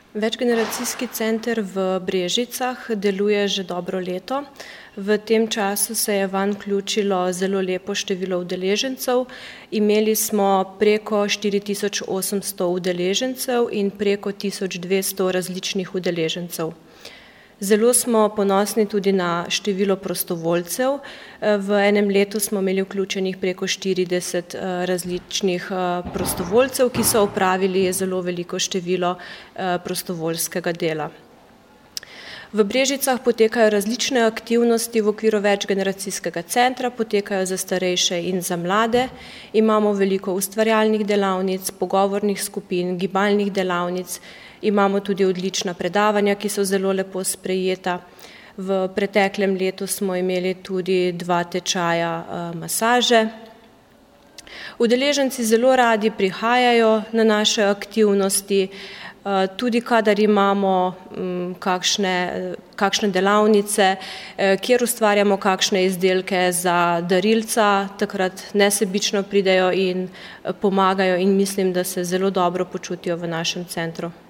Večgeneracijski center v Brežicah deluje že dobro leto. V tem času se je vanj vključilo zelo lepo število udeležencev. Imeli smo preko 4800 udeležencev in preko 1200 različnih udeležencev. Zelo smo ponosni tudi na število prostovoljcev. V enem letu smo imeli vključenih preko 40 različnih prostovoljcev, ki so opravili zelo veliko število prostovoljskega dela. V Brežicah potekajo različne aktivnosti v okviru večgeneracijskega centra, potekajo za starejše in za mlade. Imamo veliko ustvarjalnih delavnic, pogovornih skupin, gibalnih delavnic. Imamo tudi odlična predavanja, ki so zelo lepo sprejeta. V preteklem letu smo imeli tudi 2 tečaja masaže. Udeleženci zelo radi prihajajo na naše aktivnosti, tudi kadar imamo kakšne delavnice, kjer ustvarjamo kakšne izdelke za darilca, takrat nesebično pridejo in pomagajo in mislim, da se zelo dobro počutijo v našem centru.